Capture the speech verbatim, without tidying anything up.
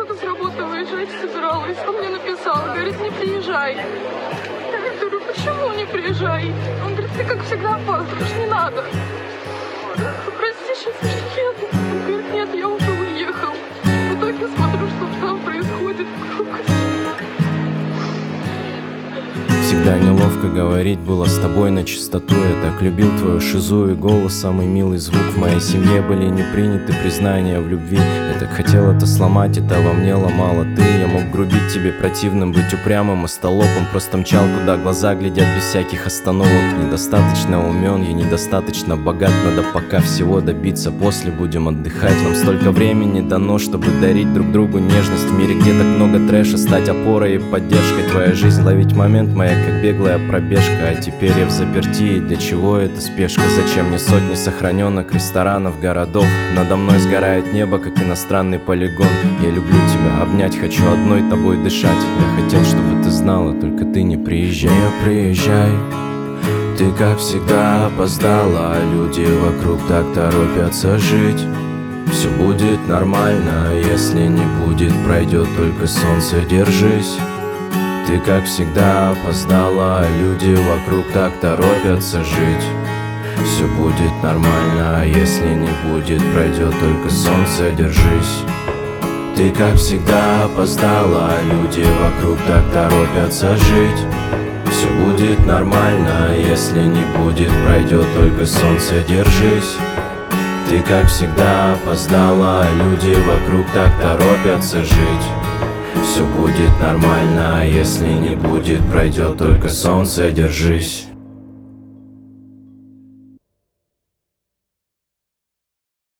только с работы выезжать собиралась. Он мне написал, говорит, не приезжай. Я говорю, почему не приезжай? Он говорит, ты как всегда опаздываешь, не надо. Прости, сейчас я еду. Он говорит, нет, я уже уехал. В итоге смотрю, что там происходит. Всегда неловко говорить было с тобой на чистоту. Я так любил твою шизу и голос, самый милый звук. В моей семье были не приняты признания в любви. Я так хотел это сломать, это во мне ломало ты. Я мог грубить тебе противным, быть упрямым и столопом. Просто мчал, куда глаза глядят без всяких остановок. Недостаточно умен, я недостаточно богат. Надо пока всего добиться, после будем отдыхать. Нам столько времени дано, чтобы дарить друг другу нежность. В мире, где так много трэша, стать опорой и поддержкой. Твоя жизнь ловить момент, моя как беглая пробежка. А теперь я в заперти, и для чего эта спешка? Зачем мне сотни сохраненных ресторанов, городов? Надо мной сгорает небо, как иностранный полигон. Я люблю тебя, обнять хочу, одной тобой дышать. Я хотел, чтобы ты знала, только ты не приезжай. Не приезжай, ты как всегда опоздала. Люди вокруг так торопятся жить. Все будет нормально, если не будет, пройдет только солнце, держись. Ты как всегда опоздала, люди вокруг так торопятся жить. Все будет нормально, если не будет, пройдет только солнце, держись. Ты как всегда опоздала, люди вокруг так торопятся жить. Все будет нормально, если не будет, пройдет только солнце, держись. Ты как всегда опоздала, люди вокруг так торопятся жить. Все будет нормально, если не будет, пройдет только солнце, держись.